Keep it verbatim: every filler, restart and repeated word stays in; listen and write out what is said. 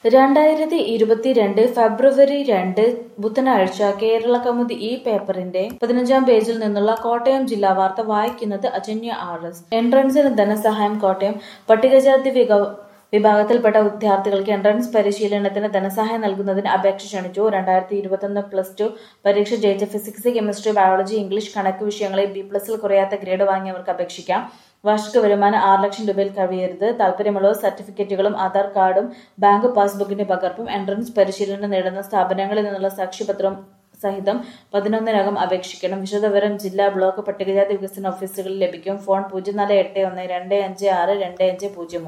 രണ്ടായിരത്തി ഇരുപത്തിരണ്ട് ഫെബ്രുവരി രണ്ട് ബുധനാഴ്ച കേരളകൗമുദി ഈ പേപ്പറിന്റെ പതിനഞ്ചാം പേജിൽ നിന്നുള്ള കോട്ടയം ജില്ലാ വാർത്ത വായിക്കുന്നത് അജന്യ ആർ എസ്. എൻട്രൻസിന് ധനസഹായം. കോട്ടയം പട്ടികജാതി വിക വിഭാഗത്തിൽപ്പെട്ട വിദ്യാർത്ഥികൾക്ക് എൻട്രൻസ് പരിശീലനത്തിന് ധനസഹായം നൽകുന്നതിന് അപേക്ഷ ക്ഷണിച്ചു. രണ്ടായിരത്തി ഇരുപത്തൊന്ന് പ്ലസ് ടു പരീക്ഷ ജയിച്ച ഫിസിക്സ്, കെമിസ്ട്രി, ബയോളജി, ഇംഗ്ലീഷ്, കണക്ക് വിഷയങ്ങളിൽ ബി പ്ലസിൽ കുറയാത്ത ഗ്രേഡ് വാങ്ങിയവർക്ക് അപേക്ഷിക്കാം. വാർഷിക വരുമാനം ആറ് ലക്ഷം രൂപയിൽ കവിയരുത്. താൽപര്യമുള്ളവർ സർട്ടിഫിക്കറ്റുകളും ആധാർ കാർഡും ബാങ്ക് പാസ്ബുക്കിന്റെ പകർപ്പും എൻട്രൻസ് പരിശീലനം നേടുന്ന സ്ഥാപനങ്ങളിൽ നിന്നുള്ള സാക്ഷ്യപത്രവും സഹിതം പതിനൊന്നിനകം അപേക്ഷിക്കണം. വിശദവിവരം ജില്ലാ, ബ്ലോക്ക് പട്ടികജാതി വികസന ഓഫീസുകളിൽ ലഭിക്കും. ഫോൺ പൂജ്യം നാല് എട്ട് ഒന്ന് രണ്ട് അഞ്ച് ആറ് രണ്ട് അഞ്ച് പൂജ്യം മൂന്ന്.